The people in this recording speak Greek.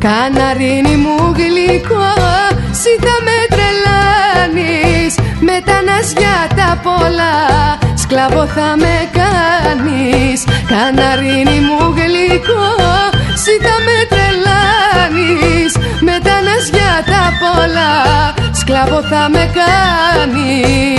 Καναρίνι μου γλυκό, συ θα με τρελάνεις. Μετανάς για τα πολλά, σκλάβο θα με κάνεις. Καναρίνι μου γλυκό, συ θα με τρελάνεις. Μετανάς για τα πολλά, σκλάβο θα με κάνεις.